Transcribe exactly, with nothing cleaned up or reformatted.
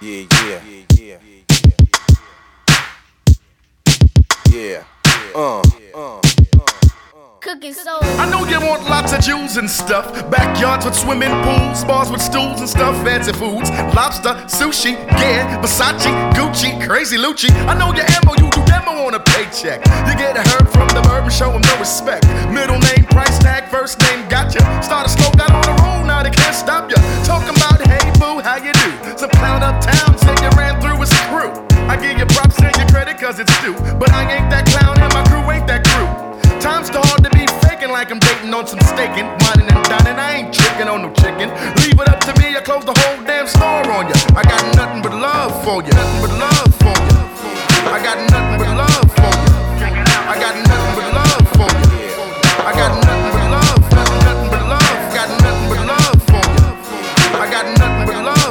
Yeah, yeah, yeah, yeah, uh, uh. Cooking soul. I know you want lots of jewels and stuff. Backyards with swimming pools, bars with stools and stuff. Fancy foods, lobster, sushi, yeah, Versace, Gucci, crazy Lucci. I know your ammo, you do demo on a paycheck. You get a herb from the bird and show him no respect. Middle name, price tag, first name, gotcha. Started slow, got on the roll, now they can't stop ya. Talking about, hey boo, how you do? Some clown uptown said you ran through his crew. I give you props and your credit cause it's due. But I ain't that clown and my crew ain't that crew. Time's too hard to be faking like I'm dating on some staking. Whining and dining, I ain't tricking on no chicken. Leave it up to me, I close the whole damn store on ya. I got nothing but love for ya. Nothing but love for ya. I got nothing but love for ya. I got nothing but love for ya. I got nothing.